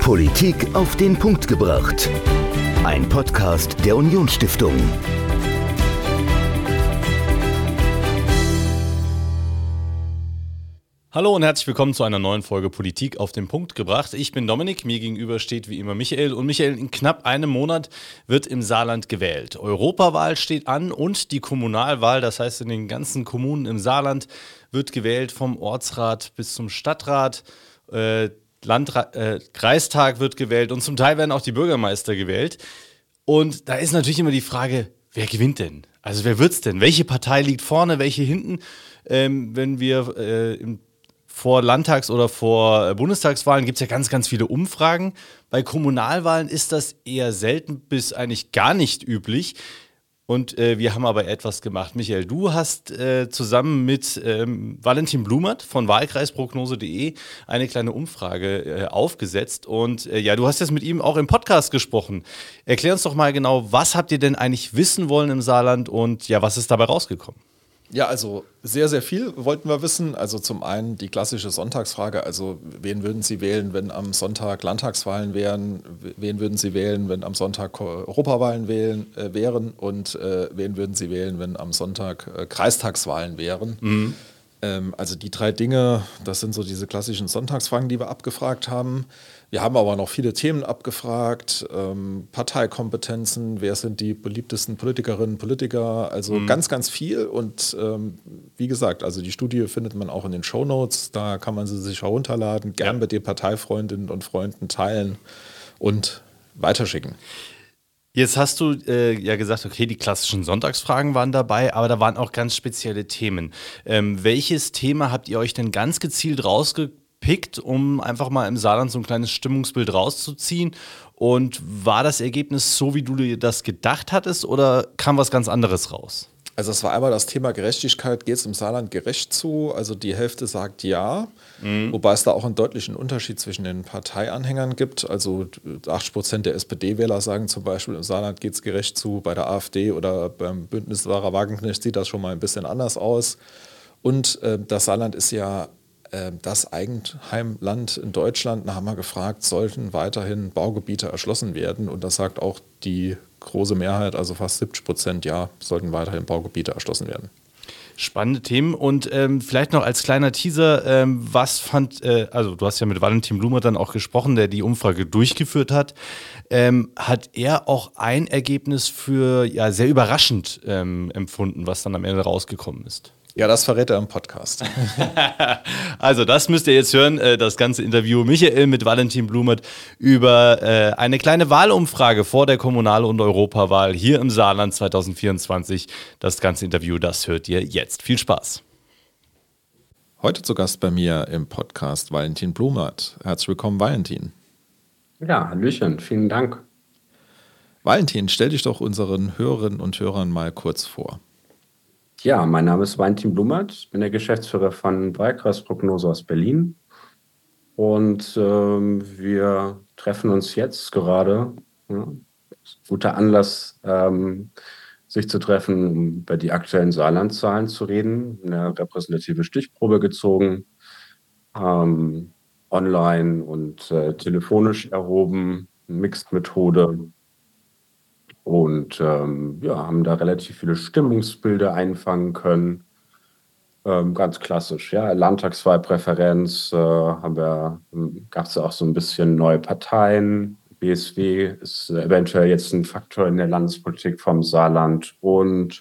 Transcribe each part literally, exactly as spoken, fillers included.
Politik auf den Punkt gebracht. Ein Podcast der Unionsstiftung. Hallo und herzlich willkommen zu einer neuen Folge Politik auf den Punkt gebracht. Ich bin Dominik, mir gegenüber steht wie immer Michael. Und Michael, in knapp einem Monat wird im Saarland gewählt. Europawahl steht an und die Kommunalwahl, das heißt in den ganzen Kommunen im Saarland wird gewählt, vom Ortsrat bis zum Stadtrat. Äh, Landra- äh, Kreistag wird gewählt und zum Teil werden auch die Bürgermeister gewählt. Und da ist natürlich immer die Frage, wer gewinnt denn? Also wer wird's denn? Welche Partei liegt vorne, welche hinten? Ähm, wenn wir äh, im Vor Landtags- oder vor Bundestagswahlen gibt es ja ganz, ganz viele Umfragen. Bei Kommunalwahlen ist das eher selten bis eigentlich gar nicht üblich. Und äh, wir haben aber etwas gemacht. Michael, du hast äh, zusammen mit ähm, Valentin Blumert von wahlkreisprognose punkt de eine kleine Umfrage äh, aufgesetzt. Und äh, ja, du hast jetzt mit ihm auch im Podcast gesprochen. Erklär uns doch mal genau, was habt ihr denn eigentlich wissen wollen im Saarland und ja, was ist dabei rausgekommen? Ja, also sehr, sehr viel wollten wir wissen. Also zum einen die klassische Sonntagsfrage, also wen würden Sie wählen, wenn am Sonntag Landtagswahlen wären? Wen würden Sie wählen, wenn am Sonntag Europawahlen wählen, äh, wären? Und äh, wen würden Sie wählen, wenn am Sonntag äh, Kreistagswahlen wären? Mhm. Ähm, also die drei Dinge, das sind so diese klassischen Sonntagsfragen, die wir abgefragt haben. Wir haben aber noch viele Themen abgefragt, ähm, Parteikompetenzen, wer sind die beliebtesten Politikerinnen und Politiker, also mhm. ganz, ganz viel. Und ähm, wie gesagt, also die Studie findet man auch in den Shownotes, da kann man sie sich herunterladen, gern ja. mit den Parteifreundinnen und Freunden teilen und weiterschicken. Jetzt hast du äh, ja gesagt, okay, die klassischen Sonntagsfragen waren dabei, aber da waren auch ganz spezielle Themen. Ähm, welches Thema habt ihr euch denn ganz gezielt rausgepickt, um einfach mal im Saarland so ein kleines Stimmungsbild rauszuziehen? Und war das Ergebnis so, wie du dir das gedacht hattest, oder kam was ganz anderes raus? Also es war einmal das Thema Gerechtigkeit, geht es im Saarland gerecht zu? Also die Hälfte sagt ja, mhm. wobei es da auch einen deutlichen Unterschied zwischen den Parteianhängern gibt. Also achtzig Prozent der S P D-Wähler sagen zum Beispiel, im Saarland geht es gerecht zu, bei der AfD oder beim Bündnis Sarah Wagenknecht sieht das schon mal ein bisschen anders aus. Und äh, das Saarland ist ja äh, das Eigenheimland in Deutschland. Da haben wir gefragt, sollten weiterhin Baugebiete erschlossen werden? Und das sagt auch die große Mehrheit, also fast siebzig Prozent, ja, sollten weiterhin Baugebiete erschlossen werden. Spannende Themen und ähm, vielleicht noch als kleiner Teaser, ähm, was fand, äh, also du hast ja mit Valentin Blumert dann auch gesprochen, der die Umfrage durchgeführt hat, ähm, hat er auch ein Ergebnis für ja sehr überraschend ähm, empfunden, was dann am Ende rausgekommen ist? Ja, das verrät er im Podcast. Also das müsst ihr jetzt hören, das ganze Interview Michael mit Valentin Blumert über äh, eine kleine Wahlumfrage vor der Kommunal- und Europawahl hier im Saarland zwanzig vierundzwanzig. Das ganze Interview, das hört ihr jetzt. Viel Spaß. Heute zu Gast bei mir im Podcast Valentin Blumert. Herzlich willkommen, Valentin. Ja, Hallöchen, vielen Dank. Valentin, stell dich doch unseren Hörerinnen und Hörern mal kurz vor. Ja, mein Name ist Valentin Blumert, ich bin der Geschäftsführer von Wahlkreisprognose aus Berlin und ähm, wir treffen uns jetzt gerade, ja, guter Anlass, ähm, sich zu treffen, um über die aktuellen Saarlandzahlen zu reden, eine repräsentative Stichprobe gezogen, ähm, online und äh, telefonisch erhoben, Mixed-Methode. Und ähm, ja, haben da relativ viele Stimmungsbilder einfangen können. Ähm, ganz klassisch, ja. Landtagswahlpräferenz äh, haben wir, gab es ja auch so ein bisschen neue Parteien. B S W ist äh, eventuell jetzt ein Faktor in der Landespolitik vom Saarland und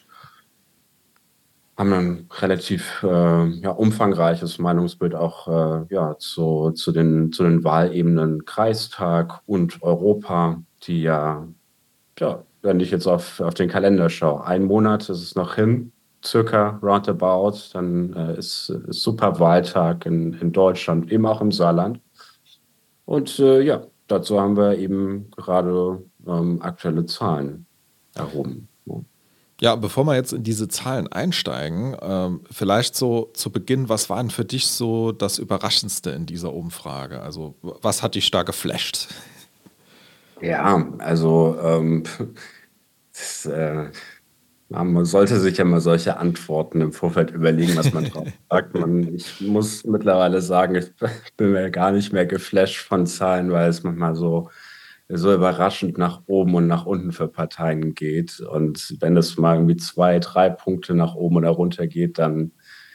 haben ein relativ äh, ja, umfangreiches Meinungsbild auch äh, ja, zu, zu, den, zu den Wahlebenen Kreistag und Europa, die ja, ja wenn ich jetzt auf, auf den Kalender schaue, ein Monat ist es noch hin, circa roundabout, dann äh, ist, ist super Wahltag in, in Deutschland, eben auch im Saarland. Und äh, ja, dazu haben wir eben gerade ähm, aktuelle Zahlen erhoben. Ja, bevor wir jetzt in diese Zahlen einsteigen, ähm, vielleicht so zu Beginn, was war denn für dich so das Überraschendste in dieser Umfrage? Also was hat dich da geflasht? Ja, also ähm, das, äh, Man sollte sich ja mal solche Antworten im Vorfeld überlegen, was man drauf sagt. Man, ich muss mittlerweile sagen, ich bin mir gar nicht mehr geflasht von Zahlen, weil es manchmal so, so überraschend nach oben und nach unten für Parteien geht. Und wenn es mal irgendwie zwei, drei Punkte nach oben oder runter geht, dann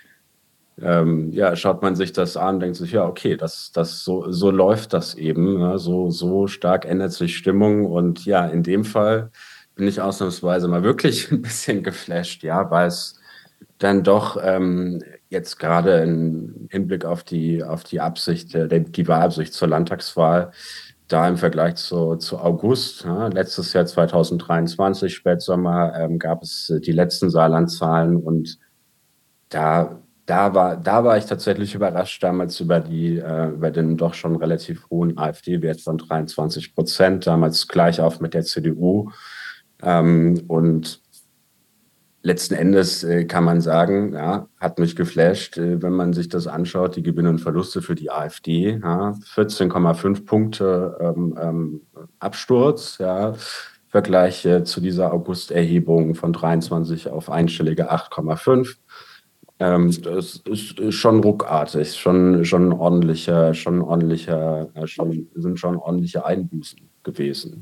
ähm, ja, schaut man sich das an, denkt sich, ja, okay, das, das so, so läuft das eben. Ja, so, so stark ändert sich Stimmung. Und ja, in dem Fall bin ich ausnahmsweise mal wirklich ein bisschen geflasht, ja, weil es dann doch ähm, jetzt gerade im Hinblick auf die, auf die Absicht, äh, die Wahlabsicht zur Landtagswahl, da im Vergleich zu, zu August, ja, letztes Jahr zwanzig dreiundzwanzig, Spätsommer, ähm, gab es äh, die letzten Saarlandzahlen und da, da war, da war ich tatsächlich überrascht damals über die, äh, über den doch schon relativ hohen AfD-Wert von dreiundzwanzig Prozent, damals gleich auf mit der C D U. Ähm, und letzten Endes äh, kann man sagen, ja, hat mich geflasht, äh, wenn man sich das anschaut, die Gewinne und Verluste für die AfD, ja, vierzehn Komma fünf Punkte ähm, ähm, Absturz, ja, Vergleich äh, zu dieser August-Erhebung von dreiundzwanzig auf einstellige acht Komma fünf. Ähm, das ist schon ruckartig, schon, schon ordentlicher, schon ordentlicher, äh, schon, sind schon ordentliche Einbußen gewesen.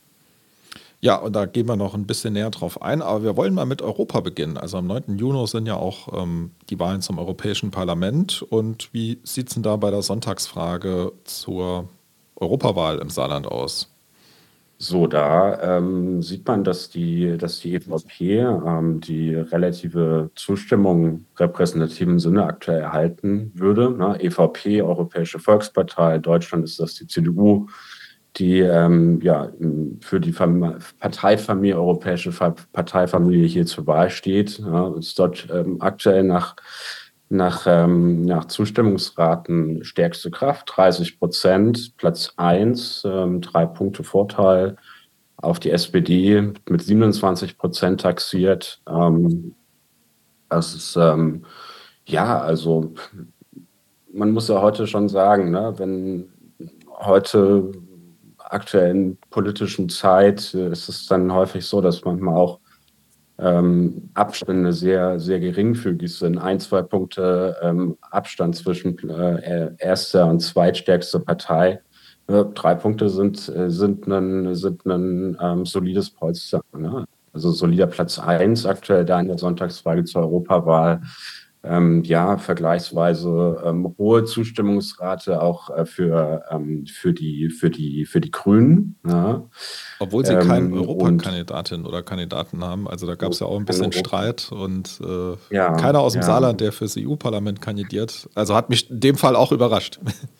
Ja, und da gehen wir noch ein bisschen näher drauf ein, aber wir wollen mal mit Europa beginnen. Also am neunten Juni sind ja auch ähm, die Wahlen zum Europäischen Parlament. Und wie sieht es denn da bei der Sonntagsfrage zur Europawahl im Saarland aus? So, da ähm, sieht man, dass die, dass die E V P ähm, die relative Zustimmung im repräsentativen Sinne aktuell erhalten würde. Ne? E V P, Europäische Volkspartei, in Deutschland ist das die C D U, die ähm, ja, für die Fam- Parteifamilie, europäische Fa- Parteifamilie hier zur Wahl steht. Ja, ist dort ähm, aktuell nach, nach, ähm, nach Zustimmungsraten stärkste Kraft, dreißig Prozent, Platz eins, ähm, drei Punkte Vorteil auf die S P D mit siebenundzwanzig Prozent taxiert. Ähm, das ist, ähm, ja, also man muss ja heute schon sagen, ne, wenn heute aktuellen politischen Zeit äh, ist es dann häufig so, dass manchmal auch ähm, Abstände sehr, sehr geringfügig sind. Ein, zwei Punkte ähm, Abstand zwischen äh, erster und zweitstärkste Partei. Äh, drei Punkte sind, äh, sind ein, sind ein ähm, solides Polster. Ne? Also solider Platz eins aktuell da in der Sonntagsfrage zur Europawahl. Ähm, ja, vergleichsweise ähm, hohe Zustimmungsrate auch äh, für, ähm, für, die, für, die, für die Grünen. Ja. Obwohl sie keine Ähm, und Europakandidatin oder Kandidaten haben. Also da gab es ja auch ein keine bisschen Europa- Streit und äh, Ja, keiner aus dem ja. Saarland, der fürs E U-Parlament kandidiert. Also hat mich in dem Fall auch überrascht.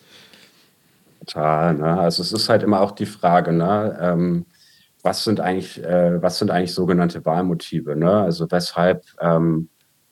Total, ne? Also es ist halt immer auch die Frage, ne? Ähm, was sind eigentlich, äh, was sind eigentlich sogenannte Wahlmotive, ne? Also weshalb ähm,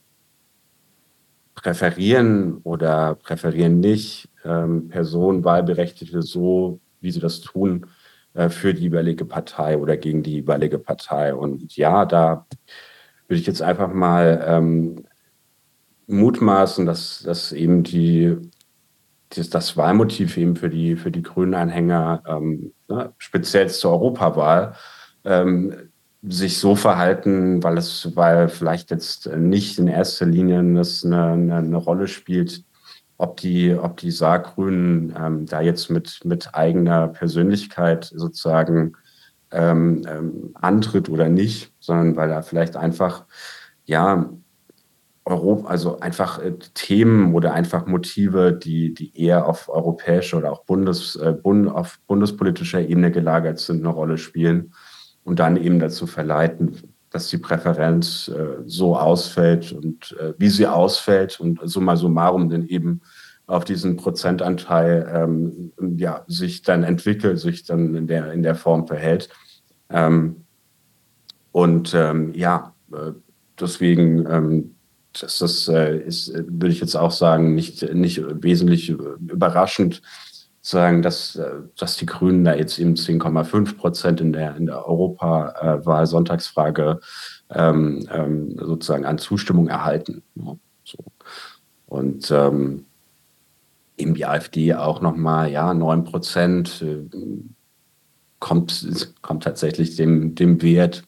präferieren oder präferieren nicht ähm, Personen, Wahlberechtigte so, wie sie das tun, äh, für die jeweilige Partei oder gegen die jeweilige Partei. Und ja, da würde ich jetzt einfach mal ähm, mutmaßen, dass, dass eben die das, das Wahlmotiv eben für die, für die grünen Anhänger, ähm, ne, speziell zur Europawahl, ähm, sich so verhalten, weil es, weil vielleicht jetzt nicht in erster Linie das eine, eine, eine Rolle spielt, ob die, ob die Saargrünen ähm, da jetzt mit, mit eigener Persönlichkeit sozusagen ähm, ähm, antritt oder nicht, sondern weil da vielleicht einfach, ja, Europa, also einfach äh, Themen oder einfach Motive, die, die eher auf europäischer oder auch Bundes, äh, Bund, auf bundespolitischer Ebene gelagert sind, eine Rolle spielen und dann eben dazu verleiten, dass die Präferenz äh, so ausfällt und äh, wie sie ausfällt und summa summarum dann eben auf diesen Prozentanteil ähm, ja, sich dann entwickelt, sich dann in der, in der Form verhält. Ähm, und ähm, ja, äh, deswegen ähm, das ist, äh, ist, würde ich jetzt auch sagen, nicht, nicht wesentlich überraschend zu sagen, dass, äh, dass die Grünen da jetzt eben zehn Komma fünf Prozent in der, in der Europawahl-Sonntagsfrage ähm, ähm, sozusagen an Zustimmung erhalten. Ja, so. Und ähm, eben die AfD auch nochmal, ja, neun Prozent äh, kommt, kommt tatsächlich dem, dem Wert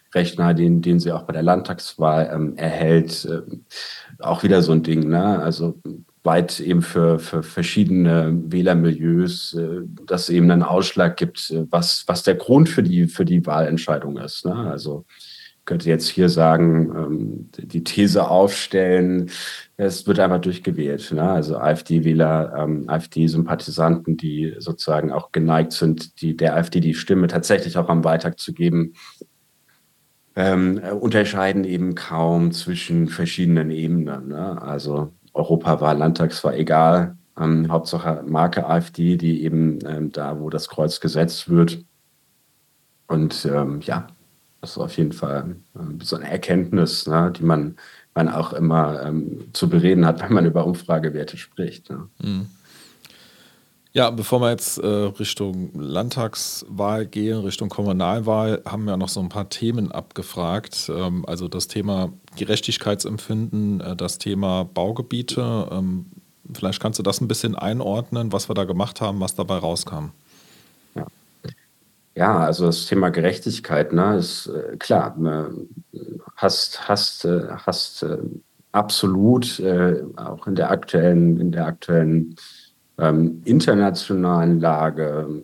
Rechner, den, den sie auch bei der Landtagswahl ähm, erhält, äh, auch wieder so ein Ding, ne? Also weit eben für, für verschiedene Wählermilieus, äh, dass es eben einen Ausschlag gibt, äh, was, was der Grund für die, für die Wahlentscheidung ist, ne? Also könnte jetzt hier sagen, ähm, die These aufstellen, es wird einfach durchgewählt, ne? Also AfD-Wähler, ähm, AfD-Sympathisanten, die sozusagen auch geneigt sind, die, der AfD die Stimme tatsächlich auch am Wahltag zu geben, ähm, äh, unterscheiden eben kaum zwischen verschiedenen Ebenen, ne? Also Europawahl, Landtagswahl, egal. Ähm, Hauptsache Marke AfD, die eben ähm, da, wo das Kreuz gesetzt wird. Und ähm, ja, das ist auf jeden Fall ähm, so eine Erkenntnis, ne, die man, man auch immer ähm, zu bereden hat, wenn man über Umfragewerte spricht. Ne? Mhm. Ja, bevor wir jetzt äh, Richtung Landtagswahl gehen, Richtung Kommunalwahl, haben wir noch so ein paar Themen abgefragt. Ähm, also das Thema Gerechtigkeitsempfinden, äh, das Thema Baugebiete. Ähm, vielleicht kannst du das ein bisschen einordnen, was wir da gemacht haben, was dabei rauskam. Ja. Ja, also das Thema Gerechtigkeit, ne, ist äh, klar, ne, hast, hast, äh, hast äh, absolut äh, auch in der aktuellen, in der aktuellen ähm, internationalen Lage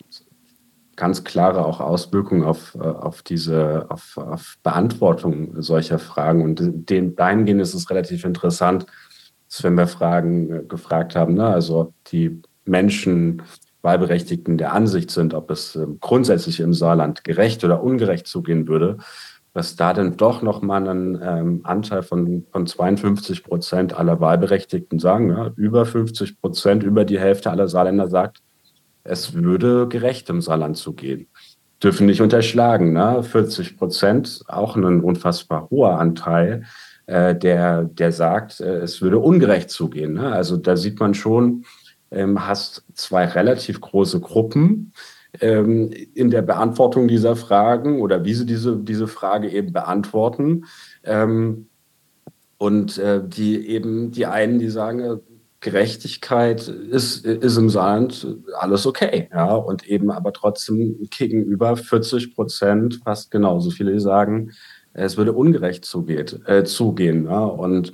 ganz klare auch Auswirkungen auf, äh, auf diese, auf, auf Beantwortung solcher Fragen. Und den, dahingehend ist es relativ interessant, dass wenn wir Fragen äh, gefragt haben, ne, also ob die Menschen, Wahlberechtigten der Ansicht sind, ob es äh, grundsätzlich im Saarland gerecht oder ungerecht zugehen würde, dass da dann doch nochmal einen ähm, Anteil von, von zweiundfünfzig Prozent aller Wahlberechtigten sagen, ja, über fünfzig Prozent, über die Hälfte aller Saarländer sagt, es würde gerecht im Saarland zugehen. Dürfen nicht unterschlagen, ne? vierzig Prozent, auch ein unfassbar hoher Anteil, äh, der, der sagt, äh, es würde ungerecht zugehen. Ne? Also da sieht man schon, ähm, hast zwei relativ große Gruppen ähm, in der Beantwortung dieser Fragen oder wie sie diese, diese Frage eben beantworten. Ähm, und äh, die eben, die einen, die sagen, Gerechtigkeit ist, ist im Saarland alles okay, ja, und eben aber trotzdem gegenüber vierzig Prozent, fast genauso viele, die sagen, es würde ungerecht zugeht, äh, zugehen, ja, und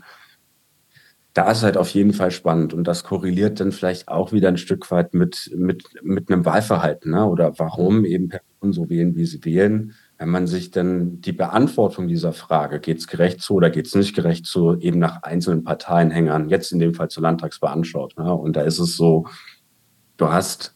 da ist halt auf jeden Fall spannend und das korreliert dann vielleicht auch wieder ein Stück weit mit, mit, mit einem Wahlverhalten, ne? Oder warum eben Personen so wählen, wie sie wählen. Wenn man sich dann die Beantwortung dieser Frage, geht es gerecht zu oder geht es nicht gerecht zu, eben nach einzelnen Parteienhängern, jetzt in dem Fall zur Landtagswahl anschaut. Ne? Und da ist es so, du hast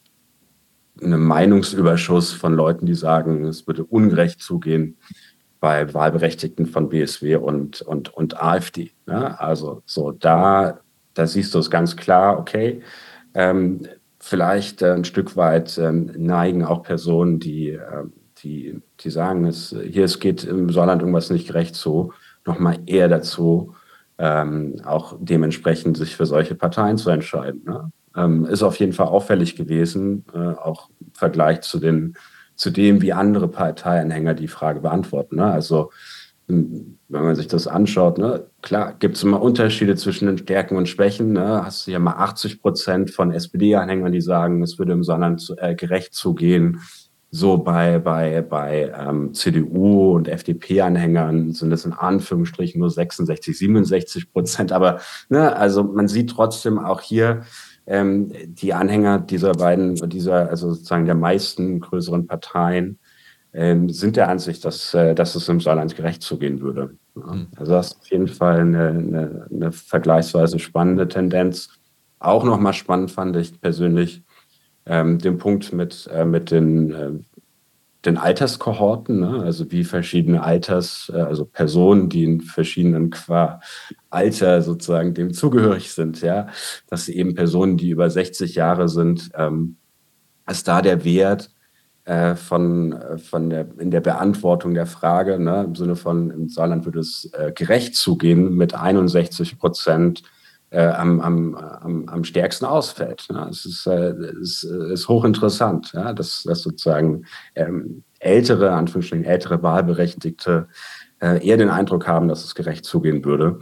einen Meinungsüberschuss von Leuten, die sagen, es würde ungerecht zugehen bei Wahlberechtigten von B S W und, und, und AfD. Ne? Also so da, da siehst du es ganz klar, okay, ähm, vielleicht äh, ein Stück weit ähm, neigen auch Personen, die, äh, die, die sagen, es, hier es geht im Saarland irgendwas nicht gerecht zu, nochmal eher dazu, ähm, auch dementsprechend sich für solche Parteien zu entscheiden. Ne? Ähm, ist auf jeden Fall auffällig gewesen, äh, auch im Vergleich zu den zu dem, wie andere Parteianhänger die Frage beantworten. Ne? Also wenn man sich das anschaut, ne, klar, gibt es immer Unterschiede zwischen den Stärken und Schwächen. Ne? Hast du ja mal achtzig Prozent von S P D-Anhängern, die sagen, es würde im Saarland zu, äh, gerecht zugehen. So bei, bei, bei ähm, C D U und F D P-Anhängern sind es in Anführungsstrichen nur sechsundsechzig, siebenundsechzig Prozent. Aber ne, also man sieht trotzdem auch hier, ähm, die Anhänger dieser beiden, dieser, also sozusagen der meisten größeren Parteien, ähm, sind der Ansicht, dass, äh, dass es im Saarland gerecht zugehen würde. Ja. Also das ist auf jeden Fall eine, eine, eine vergleichsweise spannende Tendenz. Auch nochmal spannend fand ich persönlich ähm, den Punkt mit, äh, mit den, äh, den Alterskohorten, ne? Also wie verschiedene Alters, äh, also Personen, die in verschiedenen qua Alter sozusagen dem zugehörig sind, ja, dass eben Personen, die über sechzig Jahre sind, ähm, ist da der Wert äh, von, äh, von der, in der Beantwortung der Frage, ne, im Sinne von, im Saarland würde es äh, gerecht zugehen, mit einundsechzig Prozent äh, am, am, am, am stärksten ausfällt. Ne? Es ist, äh, ist, ist hochinteressant, ja, dass, dass sozusagen ähm, ältere, Anführungsstrichen ältere Wahlberechtigte äh, eher den Eindruck haben, dass es gerecht zugehen würde.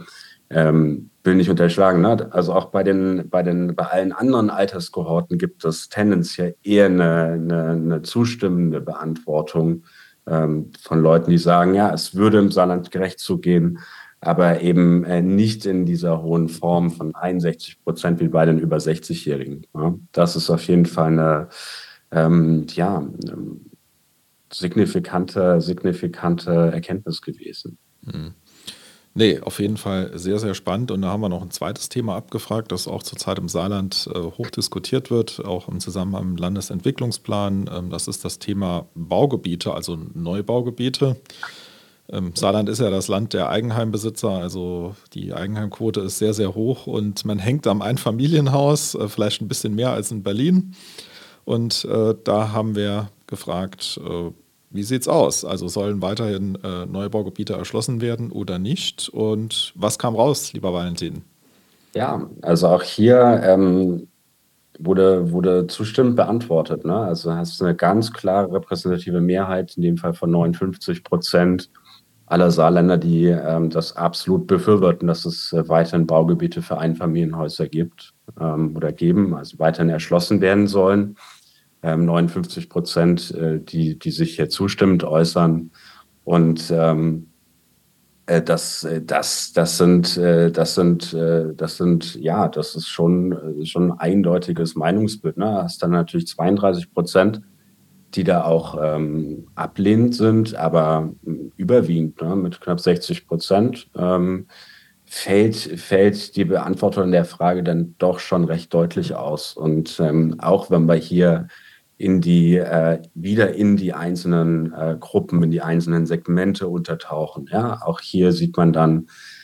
Ähm, will nicht unterschlagen, ne? Also auch bei den, bei den, bei allen anderen Alterskohorten gibt es tendenziell eher eine, eine, eine zustimmende Beantwortung ähm, von Leuten, die sagen, ja, es würde im Saarland gerecht zugehen, aber eben äh, nicht in dieser hohen Form von einundsechzig Prozent wie bei den über sechzig-Jährigen. Ja. Das ist auf jeden Fall eine, ähm, ja, ähm, signifikante, signifikante Erkenntnis gewesen. Hm. Nee, auf jeden Fall sehr, sehr spannend. Und da haben wir noch ein zweites Thema abgefragt, das auch zurzeit im Saarland äh, hoch diskutiert wird, auch im Zusammenhang mit dem Landesentwicklungsplan. Ähm, das ist das Thema Baugebiete, also Neubaugebiete. Ähm, Saarland ist ja das Land der Eigenheimbesitzer, also die Eigenheimquote ist sehr, sehr hoch und man hängt am Einfamilienhaus, äh, vielleicht ein bisschen mehr als in Berlin. Und äh, da haben wir gefragt, äh, wie sieht's aus? Also sollen weiterhin äh, Neubaugebiete erschlossen werden oder nicht? Und was kam raus, lieber Valentin? Ja, also auch hier ähm, wurde, wurde zustimmend beantwortet. Ne? Also hast du eine ganz klare repräsentative Mehrheit, in dem Fall von neunundfünfzig Prozent aller Saarländer, die ähm, das absolut befürworten, dass es äh, weiterhin Baugebiete für Einfamilienhäuser gibt ähm, oder geben, also weiterhin erschlossen werden sollen. Ähm, neunundfünfzig Prozent, äh, die, die sich hier zustimmend äußern. Und ähm, äh, das, äh, das, das sind, äh, das sind, äh, das sind, ja, das ist schon, äh, schon ein eindeutiges Meinungsbild. Ne? Da hast dann natürlich zweiunddreißig Prozent, die da auch ähm, ablehnend sind, aber ähm, überwiegend, ne? Mit knapp sechzig Prozent ähm, fällt, fällt die Beantwortung der Frage dann doch schon recht deutlich aus. Und ähm, auch wenn wir hier in die, äh, wieder in die einzelnen äh, Gruppen, in die einzelnen Segmente untertauchen. Ja, auch hier sieht man dann,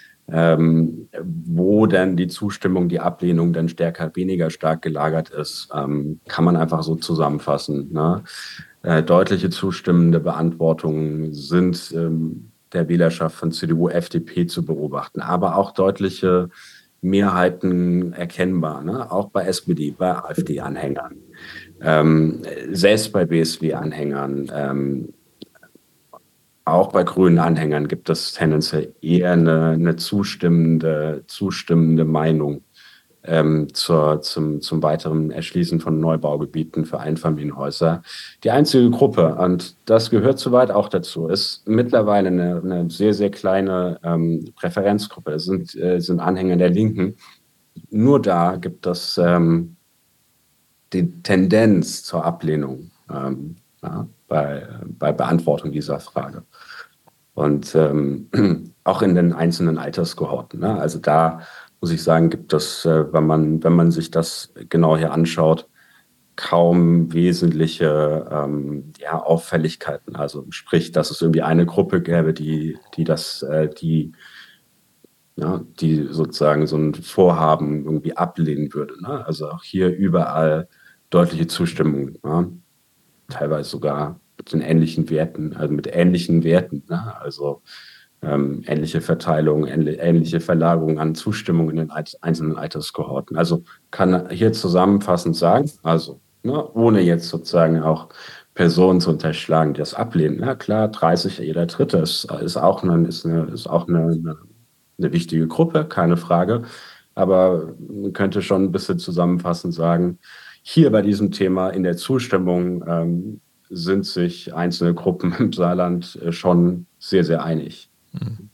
ähm, wo denn die Zustimmung, die Ablehnung dann stärker, weniger stark gelagert ist, ähm, kann man einfach so zusammenfassen. Ne? Äh, deutliche zustimmende Beantwortungen sind ähm, der Wählerschaft von C D U, F D P zu beobachten, aber auch deutliche Mehrheiten erkennbar, ne? Auch bei S P D, bei AfD-Anhängern. Ähm, selbst bei B S W-Anhängern, ähm, auch bei grünen Anhängern gibt es tendenziell eher eine, eine zustimmende, zustimmende Meinung ähm, zur, zum, zum weiteren Erschließen von Neubaugebieten für Einfamilienhäuser. Die einzige Gruppe, und das gehört soweit auch dazu, ist mittlerweile eine, eine sehr, sehr kleine ähm, Präferenzgruppe. Das sind, äh, sind Anhänger der Linken. Nur da gibt es ähm, die Tendenz zur Ablehnung ähm, ja, bei, bei Beantwortung dieser Frage. Und ähm, auch in den einzelnen Alterskohorten. Ne? Also da muss ich sagen, gibt es, äh, wenn man, wenn man sich das genau hier anschaut, kaum wesentliche ähm, ja, Auffälligkeiten. Also sprich, dass es irgendwie eine Gruppe gäbe, die, die das, äh, die ja, die sozusagen so ein Vorhaben irgendwie ablehnen würde. Ne? Also auch hier überall deutliche Zustimmung, ne? Teilweise sogar mit den ähnlichen Werten, also mit ähnlichen Werten, ne? Also ähm, ähnliche Verteilung, ähnliche Verlagerung an Zustimmung in den einzelnen Alterskohorten. Also kann hier zusammenfassend sagen, also ne, ohne jetzt sozusagen auch Personen zu unterschlagen, die das ablehnen. Ja klar, dreißig, jeder Dritte ist, ist auch eine, ist eine, ist auch eine, eine eine wichtige Gruppe, keine Frage. Aber man könnte schon ein bisschen zusammenfassend sagen, hier bei diesem Thema in der Zustimmung ähm, sind sich einzelne Gruppen im Saarland äh, schon sehr, sehr einig. Mhm.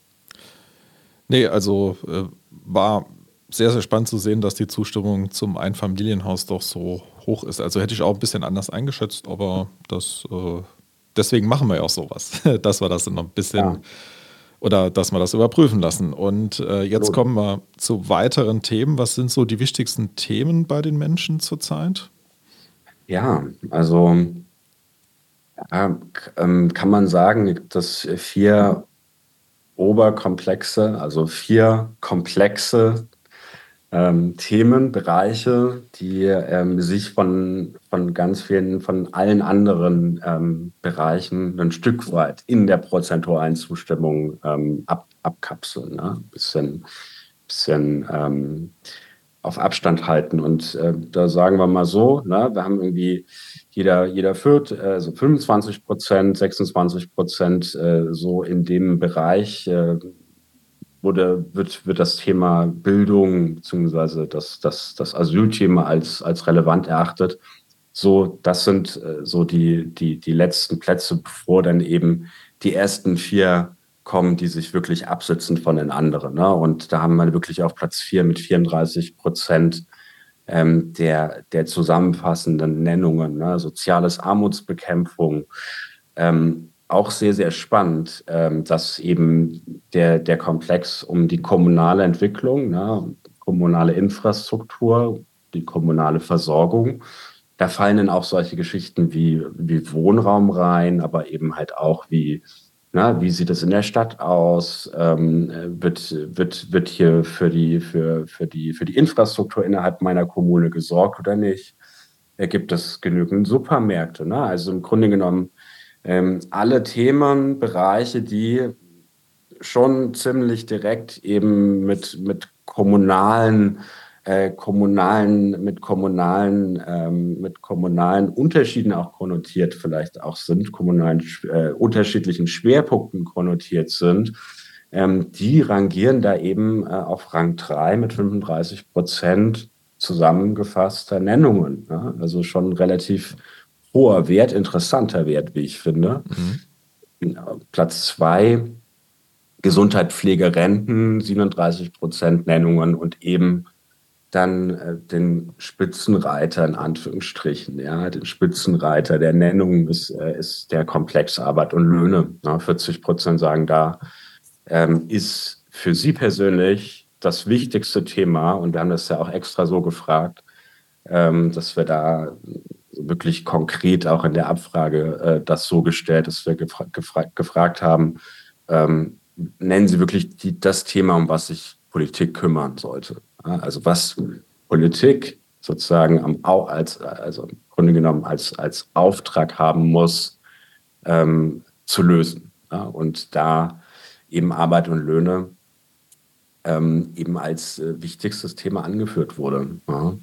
Nee, also äh, war sehr, sehr spannend zu sehen, dass die Zustimmung zum Einfamilienhaus doch so hoch ist. Also hätte ich auch ein bisschen anders eingeschätzt, aber das, äh, deswegen machen wir ja auch sowas, dass wir das noch ein bisschen... Ja. Oder dass wir das überprüfen lassen. Und äh, jetzt Hallo. Kommen wir zu weiteren Themen. Was sind so die wichtigsten Themen bei den Menschen zurzeit? Ja, also ja, ähm, kann man sagen, gibt es vier Oberkomplexe, also vier komplexe ähm, Themenbereiche, die ähm, sich von, von ganz vielen, von allen anderen ähm, Bereichen ein Stück weit in der prozentualen Zustimmung ähm, ab, abkapseln. Ne? Ein bisschen, bisschen ähm, auf Abstand halten. Und äh, da sagen wir mal so, ne? Wir haben irgendwie jeder, jeder Viert, also fünfundzwanzig Prozent, sechsundzwanzig Prozent äh, so in dem Bereich, äh, Oder wird, wird das Thema Bildung bzw. das, das, das Asylthema als, als relevant erachtet. So, das sind äh, so die, die, die letzten Plätze, bevor dann eben die ersten vier kommen, die sich wirklich absetzen von den anderen. Ne? Und da haben wir wirklich auf Platz vier mit vierunddreißig Prozent ähm, der, der zusammenfassenden Nennungen, ne? Soziales Armutsbekämpfung. Ähm, auch sehr, sehr spannend, ähm, dass eben der, der Komplex um die kommunale Entwicklung, ne? Kommunale Infrastruktur, die kommunale Versorgung, da fallen dann auch solche Geschichten wie, wie Wohnraum rein, aber eben halt auch wie, na, wie sieht es in der Stadt aus? Ähm, wird, wird, wird hier für die, für, für die, für die Infrastruktur innerhalb meiner Kommune gesorgt oder nicht? Äh, Gibt es genügend Supermärkte? Ne? Also im Grunde genommen ähm, alle Themenbereiche, die schon ziemlich direkt eben mit, mit kommunalen, äh, kommunalen, mit kommunalen, ähm, mit kommunalen Unterschieden auch konnotiert vielleicht auch sind, kommunalen äh, unterschiedlichen Schwerpunkten konnotiert sind. Ähm, die rangieren da eben äh, auf Rang drei mit fünfunddreißig Prozent zusammengefasster Nennungen. Ja? Also schon relativ hoher Wert, interessanter Wert, wie ich finde. Mhm. Platz zwei Gesundheit, Pflege, Renten, siebenunddreißig Prozent Nennungen und eben dann äh, den Spitzenreiter in Anführungsstrichen, ja, den Spitzenreiter der Nennungen ist, äh, ist der Komplex Arbeit und Löhne. Ja, vierzig Prozent sagen da, ähm, ist für Sie persönlich das wichtigste Thema und wir haben das ja auch extra so gefragt, ähm, dass wir da wirklich konkret auch in der Abfrage äh, das so gestellt, dass wir gefra gefra gefragt haben, ähm, nennen Sie wirklich die, das Thema, um was sich Politik kümmern sollte. Ja, also was Politik sozusagen am, als, also im Grunde genommen als, als Auftrag haben muss, ähm, zu lösen. Ja, und da eben Arbeit und Löhne ähm, eben als äh, wichtigstes Thema angeführt wurde. Ja.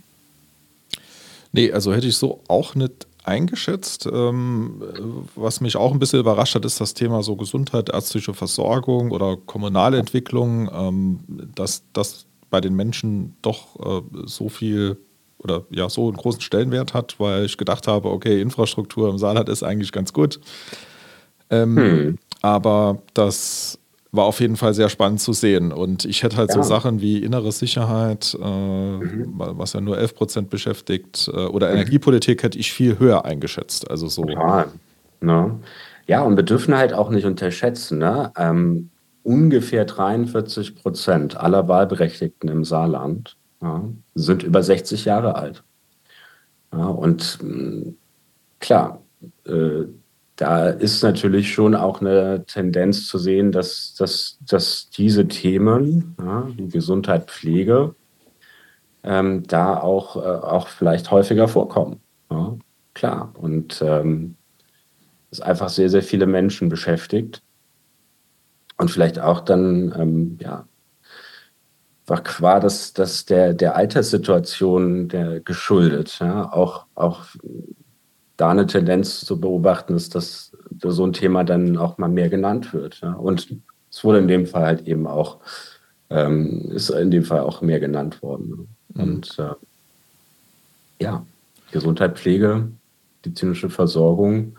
Nee, also hätte ich so auch nicht eingeschätzt. Ähm, was mich auch ein bisschen überrascht hat, ist das Thema so Gesundheit, ärztliche Versorgung oder kommunale Entwicklung, ähm, dass das bei den Menschen doch äh, so viel oder ja so einen großen Stellenwert hat, weil ich gedacht habe, okay, Infrastruktur im Saarland ist eigentlich ganz gut. Ähm, hm. Aber das war auf jeden Fall sehr spannend zu sehen. Und ich hätte halt ja. so Sachen wie innere Sicherheit, äh, mhm. was ja nur elf Prozent beschäftigt, äh, oder mhm. Energiepolitik hätte ich viel höher eingeschätzt. Also so. Ja, ne? Ja, und wir dürfen halt auch nicht unterschätzen, ne? Ähm, ungefähr dreiundvierzig Prozent aller Wahlberechtigten im Saarland ja, sind über sechzig Jahre alt. Ja, und mh, klar, äh, da ist natürlich schon auch eine Tendenz zu sehen, dass, dass, dass diese Themen, ja, wie Gesundheit, Pflege, ähm, da auch, äh, auch vielleicht häufiger vorkommen. Ja, klar. Und ähm, es einfach sehr, sehr viele Menschen beschäftigt. Und vielleicht auch dann, ähm, ja, qua das, das der, der Alterssituation der geschuldet, ja, auch, auch da eine Tendenz zu beobachten ist, dass so ein Thema dann auch mal mehr genannt wird. Ja. Und es wurde in dem Fall halt eben auch, ähm, ist in dem Fall auch mehr genannt worden. Mhm. Und äh, ja, Gesundheit, Pflege, medizinische Versorgung,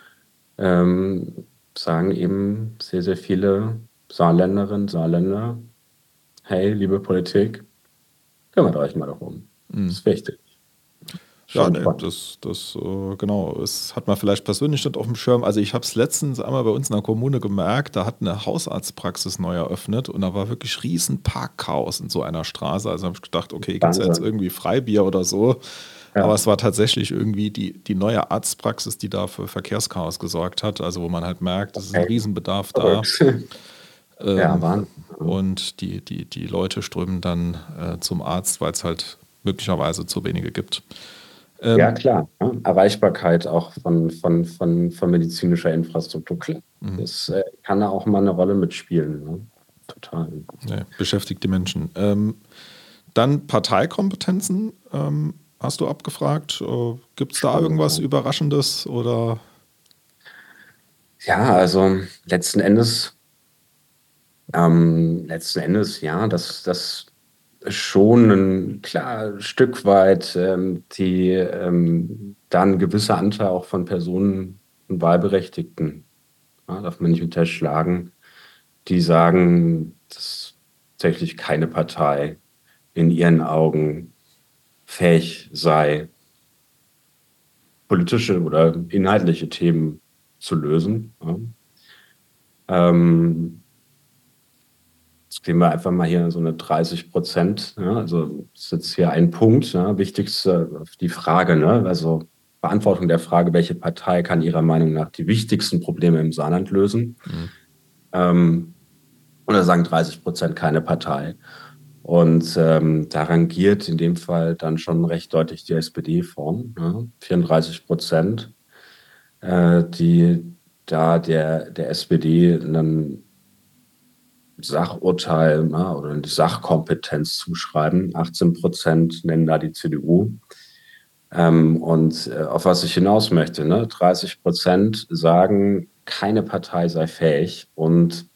ähm, sagen eben sehr, sehr viele Saarländerinnen, Saarländer, hey, liebe Politik, kümmert euch mal darum. Mhm. Das ist wichtig. Ja, nee, das, das äh, genau, es hat man vielleicht persönlich nicht auf dem Schirm. Also ich habe es letztens einmal bei uns in der Kommune gemerkt, da hat eine Hausarztpraxis neu eröffnet und da war wirklich riesen Parkchaos in so einer Straße. Also habe ich gedacht, okay, gibt es jetzt irgendwie Freibier oder so? Ja. Aber es war tatsächlich irgendwie die, die neue Arztpraxis, die da für Verkehrschaos gesorgt hat. Also wo man halt merkt, es ist ein Riesenbedarf da. ähm, ja, Wahnsinn. Und die, die, die Leute strömen dann äh, zum Arzt, weil es halt möglicherweise zu wenige gibt. Ähm, ja, klar. Ja. Erreichbarkeit auch von, von, von, von medizinischer Infrastruktur. Klar. Mhm. Das äh, kann da auch mal eine Rolle mitspielen. Ne? Total. Ja, beschäftigt die Menschen. Ähm, dann Parteikompetenzen ähm, hast du abgefragt. Äh, Gibt es da irgendwas Überraschendes? Oder? Ja, also letzten Endes, ähm, letzten Endes, ja, das, das schon ein klar Stück weit ähm, die ähm, dann ein gewisser Anteil auch von Personen und Wahlberechtigten, ja, darf man nicht unterschlagen, die sagen, dass tatsächlich keine Partei in ihren Augen fähig sei, politische oder inhaltliche Themen zu lösen. Ja. Ähm, Jetzt nehmen wir einfach mal hier so eine dreißig Prozent. Ja, also das ist jetzt hier ein Punkt. Ja, wichtigste die Frage, ne? Also Beantwortung der Frage, welche Partei kann Ihrer Meinung nach die wichtigsten Probleme im Saarland lösen? Mhm. Ähm, oder sagen dreißig Prozent keine Partei. Und ähm, da rangiert in dem Fall dann schon recht deutlich die S P D vorn. Ja? vierunddreißig Prozent, äh, die da der, der S P D einen Sachurteil, ja, oder die Sachkompetenz zuschreiben. achtzehn Prozent nennen da die C D U. Ähm, und äh, auf was ich hinaus möchte, ne? dreißig Prozent sagen, keine Partei sei fähig. Und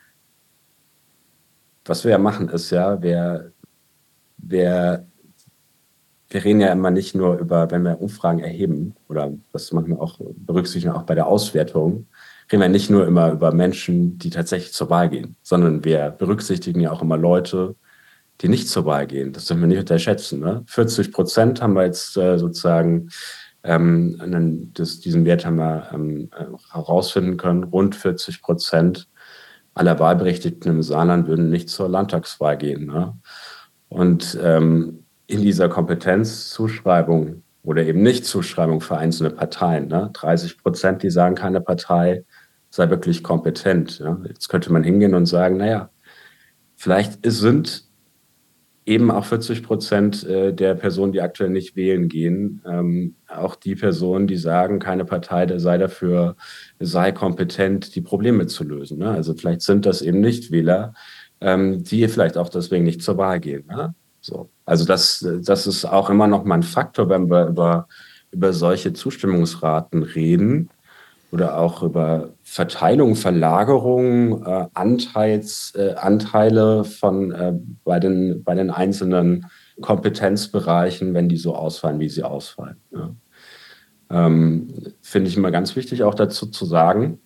was wir ja machen, ist ja, wir, wir, wir reden ja immer nicht nur über, wenn wir Umfragen erheben, oder das manchmal auch berücksichtigen, auch bei der Auswertung, reden wir nicht nur immer über Menschen, die tatsächlich zur Wahl gehen, sondern wir berücksichtigen ja auch immer Leute, die nicht zur Wahl gehen. Das dürfen wir nicht unterschätzen. Ne? vierzig Prozent haben wir jetzt äh, sozusagen, ähm, einen, das, diesen Wert haben wir ähm, herausfinden können. Rund vierzig Prozent aller Wahlberechtigten im Saarland würden nicht zur Landtagswahl gehen. Ne? Und ähm, in dieser Kompetenzzuschreibung oder eben Nichtzuschreibung für einzelne Parteien, ne? dreißig Prozent, die sagen, keine Partei sei wirklich kompetent. Ja? Jetzt könnte man hingehen und sagen, naja, vielleicht sind eben auch vierzig Prozent der Personen, die aktuell nicht wählen gehen, ähm, auch die Personen, die sagen, keine Partei sei dafür, sei kompetent, die Probleme zu lösen. Ne? Also vielleicht sind das eben Nichtwähler, ähm, die vielleicht auch deswegen nicht zur Wahl gehen. Ne? So. Also das, das ist auch immer noch mal ein Faktor, wenn wir über, über solche Zustimmungsraten reden oder auch über Verteilung, Verlagerung, äh, Anteils, äh, Anteile von äh, bei den bei den einzelnen Kompetenzbereichen, wenn die so ausfallen, wie sie ausfallen. Ja. Ähm, finde ich immer ganz wichtig, auch dazu zu sagen.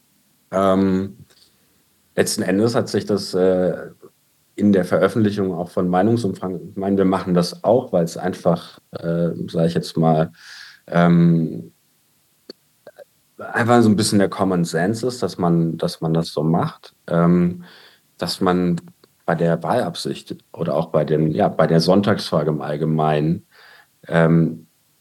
Ähm, letzten Endes hat sich das äh, in der Veröffentlichung auch von Meinungsumfragen, ich meine, wir machen das auch, weil es einfach, äh, sage ich jetzt mal, ähm, einfach so ein bisschen der Common Sense ist, dass man, dass man das so macht, ähm, dass man bei der Wahlabsicht oder auch bei den, ja, bei der Sonntagsfrage im Allgemeinen ähm,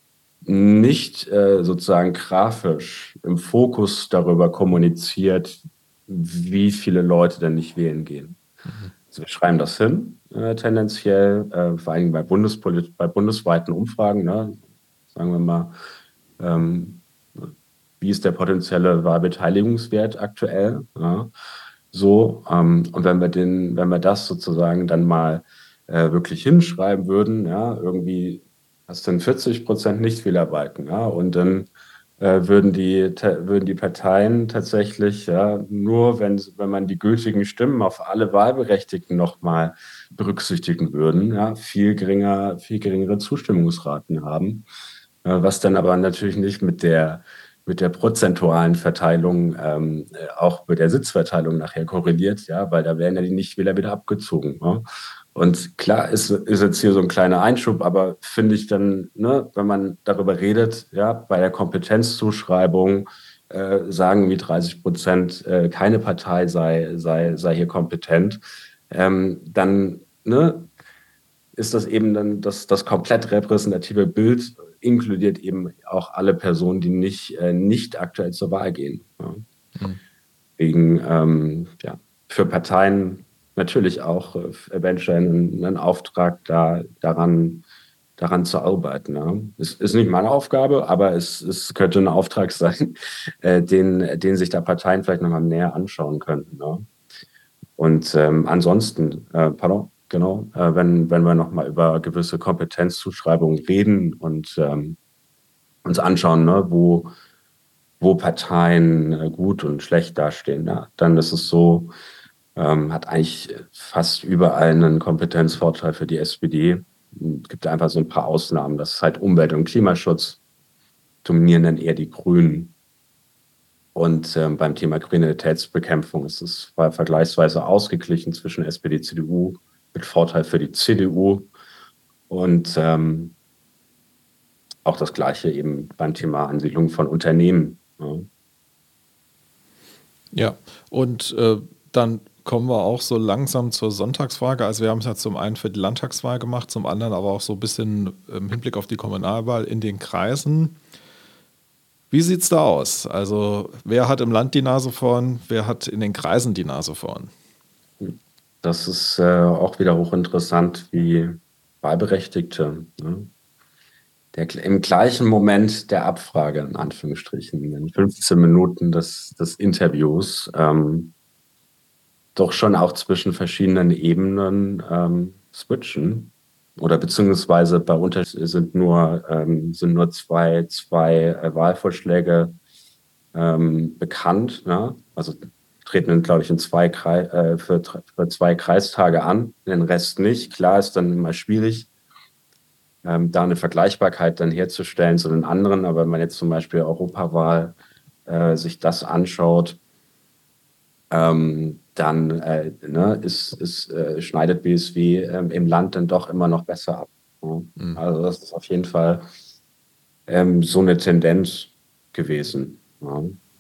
nicht äh, sozusagen grafisch im Fokus darüber kommuniziert, wie viele Leute denn nicht wählen gehen. Mhm. Also wir schreiben das hin, äh, tendenziell, äh, vor allem bei, Bundespolit bei bundesweiten Umfragen, ne, sagen wir mal, ähm, wie ist der potenzielle Wahlbeteiligungswert aktuell? Ja, so, ähm, und wenn wir den, wenn wir das sozusagen dann mal äh, wirklich hinschreiben würden, ja, irgendwie hast du dann vierzig Prozent Nichtwählerbalken, ja, und dann äh, würden die würden die Parteien tatsächlich, ja, nur wenn wenn man die gültigen Stimmen auf alle Wahlberechtigten nochmal berücksichtigen würden, ja, viel geringer, viel geringere Zustimmungsraten haben, äh, was dann aber natürlich nicht mit der mit der prozentualen Verteilung, ähm, auch mit der Sitzverteilung nachher korreliert, ja, weil da werden ja die Nichtwähler wieder abgezogen. Ne? Und klar ist, ist jetzt hier so ein kleiner Einschub, aber finde ich dann, ne, wenn man darüber redet, ja, bei der Kompetenzzuschreibung äh, sagen wie dreißig Prozent, äh, keine Partei sei, sei, sei hier kompetent, ähm, dann, ne, ist das eben dann das, das komplett repräsentative Bild, inkludiert eben auch alle Personen, die nicht, äh, nicht aktuell zur Wahl gehen. Ja. Mhm. Wegen, ähm, ja, für Parteien natürlich auch äh, eventuell einen, einen Auftrag, da, daran, daran zu arbeiten. Ja. Es ist nicht meine Aufgabe, aber es, es könnte ein Auftrag sein, äh, den, den sich da Parteien vielleicht nochmal näher anschauen könnten. Ja. Und ähm, ansonsten, äh, pardon, genau, äh, wenn, wenn wir nochmal über gewisse Kompetenzzuschreibungen reden und ähm, uns anschauen, ne, wo, wo Parteien äh, gut und schlecht dastehen, ja, dann ist es so, Ähm, hat eigentlich fast überall einen Kompetenzvorteil für die S P D. Es gibt einfach so ein paar Ausnahmen. Das ist halt Umwelt- und Klimaschutz, dominieren dann eher die Grünen. Und ähm, beim Thema Kriminalitätsbekämpfung ist es war vergleichsweise ausgeglichen zwischen S P D, C D U, mit Vorteil für die C D U. Und ähm, auch das Gleiche eben beim Thema Ansiedlung von Unternehmen. Ja, Ja, und äh, dann kommen wir auch so langsam zur Sonntagsfrage. Also wir haben es ja zum einen für die Landtagswahl gemacht, zum anderen aber auch so ein bisschen im Hinblick auf die Kommunalwahl in den Kreisen. Wie sieht es da aus? Also wer hat im Land die Nase vorn, wer hat in den Kreisen die Nase vorn? das ist äh, auch wieder hochinteressant wie Wahlberechtigte. Ne? Der, im gleichen Moment der Abfrage, in Anführungsstrichen, in fünfzehn Minuten des, des Interviews, ähm, doch schon auch zwischen verschiedenen Ebenen ähm, switchen. Oder beziehungsweise bei uns sind nur, ähm, sind nur zwei, zwei äh, Wahlvorschläge ähm, bekannt. Ne? Also treten, glaube ich, in zwei Krei äh, für, für zwei Kreistage an, den Rest nicht. Klar, ist dann immer schwierig, ähm, da eine Vergleichbarkeit dann herzustellen zu den anderen. Aber wenn man jetzt zum Beispiel Europawahl äh, sich das anschaut, ähm, dann äh, ne, ist, ist, äh, schneidet B S W ähm, im Land dann doch immer noch besser ab. Ja. Mhm. Also das ist auf jeden Fall ähm, so eine Tendenz gewesen. Ja.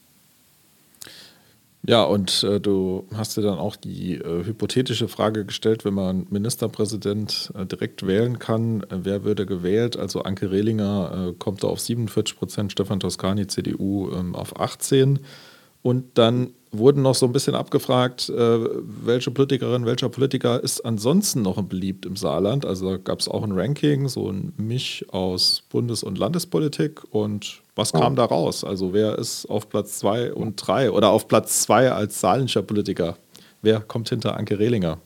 Ja, und äh, du hast dir dann auch die äh, hypothetische Frage gestellt, wenn man Ministerpräsident äh, direkt wählen kann, äh, wer würde gewählt? Also Anke Rehlinger äh, kommt da auf siebenundvierzig Prozent, Stefan Toscani, C D U, ähm, auf achtzehn. Und dann wurden noch so ein bisschen abgefragt, äh, welche Politikerin, welcher Politiker ist ansonsten noch beliebt im Saarland. Also da gab es auch ein Ranking, so ein Misch aus Bundes- und Landespolitik. Und was Ja. kam da raus? Also wer ist auf Platz zwei und drei oder auf Platz zwei als saarländischer Politiker? Wer kommt hinter Anke Rehlinger?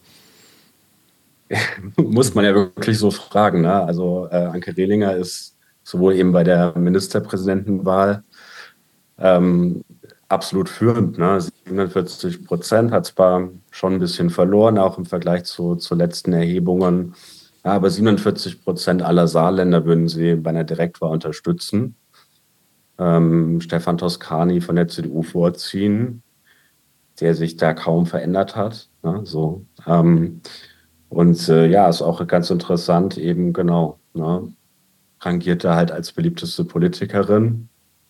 Muss man ja wirklich so fragen. Ne? Also äh, Anke Rehlinger ist sowohl eben bei der Ministerpräsidentenwahl ähm, absolut führend. Ne? siebenundvierzig Prozent hat zwar schon ein bisschen verloren, auch im Vergleich zu, zu letzten Erhebungen. Ja, aber siebenundvierzig Prozent aller Saarländer würden sie bei einer Direktwahl unterstützen. Ähm, Stefan Toscani von der C D U vorziehen, der sich da kaum verändert hat. Ne? So, ähm, und äh, ja, ist auch ganz interessant, eben genau, ne? Rangiert da halt als beliebteste Politikerin.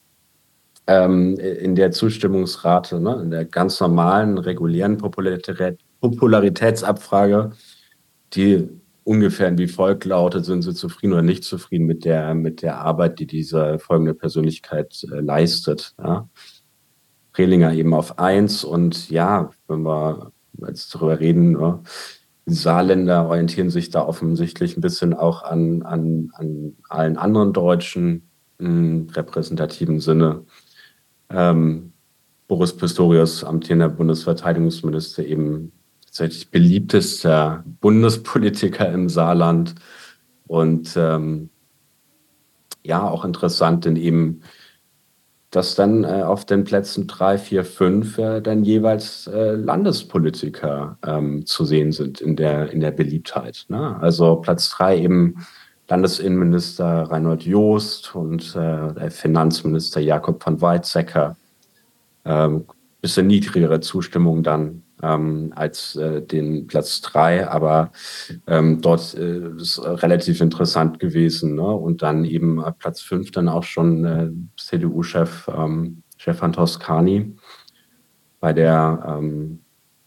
Ähm, in der Zustimmungsrate, ne? In der ganz normalen, regulären Popularität, Popularitätsabfrage, die ungefähr wie folgt lautet: Sind Sie zufrieden oder nicht zufrieden mit der, mit der Arbeit, die diese folgende Persönlichkeit äh, leistet? Ja? Rehlinger eben auf eins. Und ja, wenn wir jetzt darüber reden, ne, die Saarländer orientieren sich da offensichtlich ein bisschen auch an, an, an allen anderen Deutschen im repräsentativen Sinne. Ähm, Boris Pistorius, amtierender Bundesverteidigungsminister, eben tatsächlich beliebtester Bundespolitiker im Saarland. Und ähm, ja, auch interessant, denn eben dass dann äh, auf den Plätzen drei, vier, fünf äh, dann jeweils äh, Landespolitiker ähm, zu sehen sind in der, in der Beliebtheit. Ne? Also Platz drei eben Landesinnenminister Reinhold Jost und äh, der Finanzminister Jakob von Weizsäcker. Ähm, bisschen niedrigere Zustimmung dann ähm, als äh, den Platz drei, aber ähm, dort äh, ist relativ interessant gewesen. Ne? Und dann eben ab Platz fünf dann auch schon äh, C D U-Chef ähm, Stefan Toscani bei der, ähm,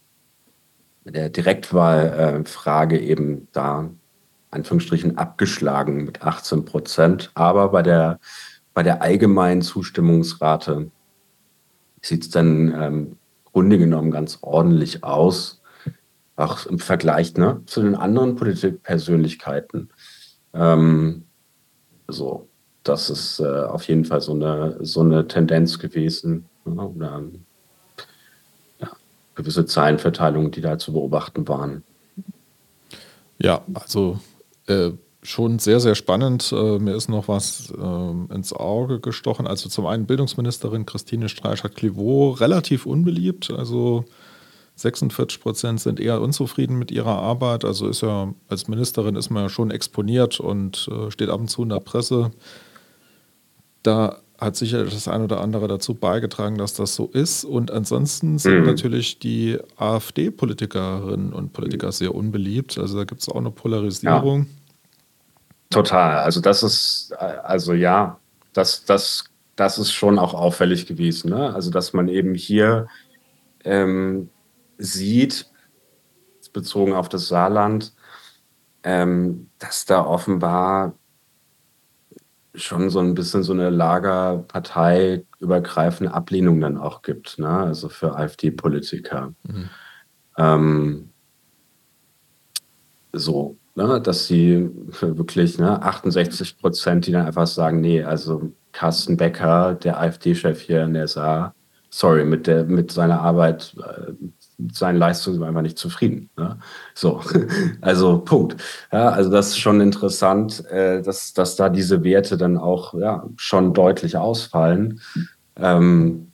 der Direktwahlfrage äh, eben da Anführungsstrichen abgeschlagen mit achtzehn Prozent. Aber bei der, bei der allgemeinen Zustimmungsrate sieht es dann ähm, im Grunde genommen ganz ordentlich aus, auch im Vergleich, ne, zu den anderen Politikpersönlichkeiten. Ähm, so, das ist äh, auf jeden Fall so eine, so eine Tendenz gewesen, ne, oder ja, gewisse Zahlenverteilungen, die da zu beobachten waren. Ja, also äh, schon sehr, sehr spannend. Äh, mir ist noch was äh, ins Auge gestochen. Also zum einen Bildungsministerin Christine Streichert-Clivaux, relativ unbeliebt. Also sechsundvierzig Prozent sind eher unzufrieden mit ihrer Arbeit. Also ist ja, als Ministerin ist man ja schon exponiert und äh, steht ab und zu in der Presse. Da hat sicher das eine oder andere dazu beigetragen, dass das so ist. Und ansonsten sind mhm. natürlich die AfD-Politikerinnen und Politiker sehr unbeliebt. Also da gibt es auch eine Polarisierung. Ja. Total. Also das ist, also ja, das, das, das ist schon auch auffällig gewesen. Ne? Also dass man eben hier ähm, sieht, bezogen auf das Saarland, ähm, dass da offenbar schon so ein bisschen so eine lagerparteiübergreifende Ablehnung dann auch gibt, ne? Also für AfD-Politiker. Mhm. Ähm, so, ne? Dass sie wirklich ne, achtundsechzig Prozent, die dann einfach sagen, nee, also Carsten Becker, der AfD-Chef hier in der Saar, sorry, mit, der, mit seiner Arbeit, äh, mit seinen Leistungen sind wir einfach nicht zufrieden. Ne? So, also Punkt. Ja, also das ist schon interessant, äh, dass, dass da diese Werte dann auch ja, schon deutlich ausfallen. Ähm,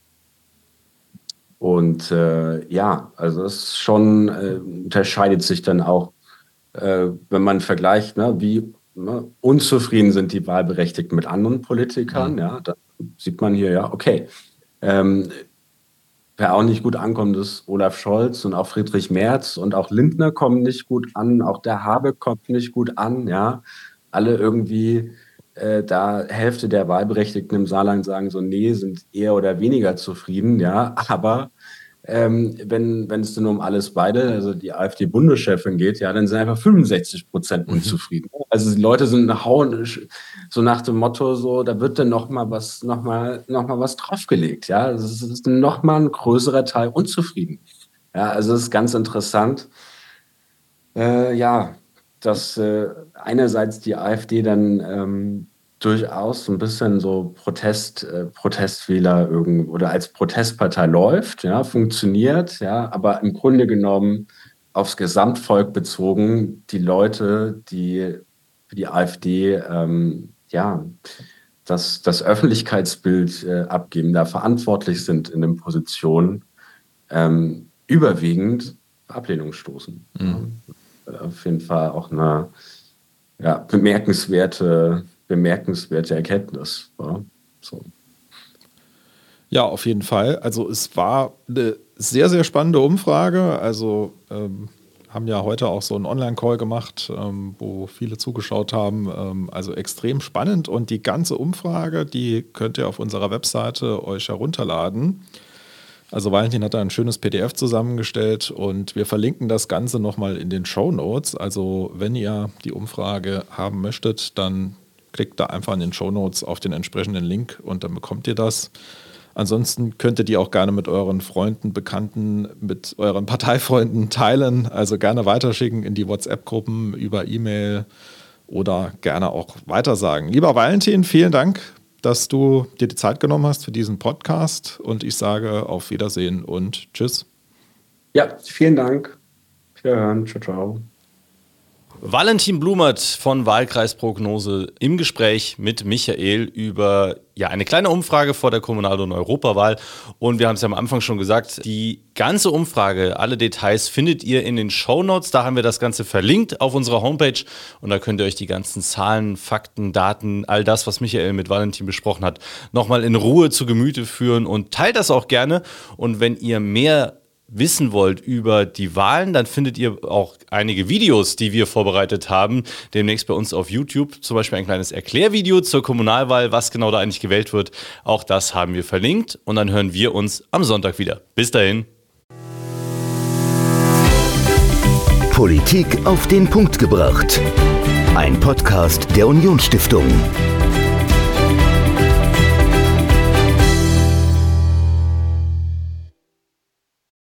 und äh, ja, also es ist schon äh, unterscheidet sich dann auch, äh, wenn man vergleicht, ne, wie ne, unzufrieden sind die Wahlberechtigten mit anderen Politikern. Mhm. Ja, da sieht man hier ja, okay, ähm, wer auch nicht gut ankommt, ist Olaf Scholz und auch Friedrich Merz und auch Lindner kommen nicht gut an, auch der Habeck kommt nicht gut an, ja. Alle irgendwie äh, da Hälfte der Wahlberechtigten im Saarland sagen so, nee, sind eher oder weniger zufrieden, ja. Aber ähm, wenn, wenn es dann um alles beide, also die AfD-Bundeschefin geht, ja, dann sind einfach fünfundsechzig Prozent unzufrieden. Mhm. Also die Leute sind hauen so nach dem Motto so, da wird dann noch mal was, noch mal, noch mal was draufgelegt, ja. Es ist noch mal ein größerer Teil unzufrieden. Ja, also es ist ganz interessant. Äh, ja, dass äh, einerseits die AfD dann ähm, durchaus so ein bisschen so Protest, äh, Protestwähler irgend oder als Protestpartei läuft, ja, funktioniert, ja, aber im Grunde genommen aufs Gesamtvolk bezogen die Leute, die für die AfD ähm, ja das, das Öffentlichkeitsbild äh, abgeben, da verantwortlich sind in den Positionen, ähm, überwiegend Ablehnung stoßen. Mhm. Ja, auf jeden Fall auch eine ja, bemerkenswerte bemerkenswerte Erkenntnis. Ja, so. Ja, auf jeden Fall. Also es war eine sehr, sehr spannende Umfrage. Also ähm, haben ja heute auch so einen Online-Call gemacht, ähm, wo viele zugeschaut haben. Ähm, also extrem spannend. Und die ganze Umfrage, die könnt ihr auf unserer Webseite euch herunterladen. Also Valentin hat da ein schönes P D F zusammengestellt und wir verlinken das Ganze nochmal in den Shownotes. Also wenn ihr die Umfrage haben möchtet, dann klickt da einfach in den Shownotes auf den entsprechenden Link und dann bekommt ihr das. Ansonsten könnt ihr die auch gerne mit euren Freunden, Bekannten, mit euren Parteifreunden teilen. Also gerne weiterschicken in die WhatsApp-Gruppen über E-Mail oder gerne auch weitersagen. Lieber Valentin, vielen Dank, dass du dir die Zeit genommen hast für diesen Podcast und ich sage auf Wiedersehen und tschüss. Ja, vielen Dank. Wiederhören. Ciao, ciao. Valentin Blumert von Wahlkreisprognose im Gespräch mit Michael über ja, eine kleine Umfrage vor der Kommunal- und Europawahl. Und wir haben es ja am Anfang schon gesagt, die ganze Umfrage, alle Details findet ihr in den Shownotes. Da haben wir das Ganze verlinkt auf unserer Homepage. Und da könnt ihr euch die ganzen Zahlen, Fakten, Daten, all das, was Michael mit Valentin besprochen hat, nochmal in Ruhe zu Gemüte führen. Und teilt das auch gerne. Und wenn ihr mehr wissen wollt über die Wahlen, dann findet ihr auch einige Videos, die wir vorbereitet haben, demnächst bei uns auf YouTube, zum Beispiel ein kleines Erklärvideo zur Kommunalwahl, was genau da eigentlich gewählt wird. Auch das haben wir verlinkt und dann hören wir uns am Sonntag wieder. Bis dahin. Politik auf den Punkt gebracht. Ein Podcast der Unionsstiftung.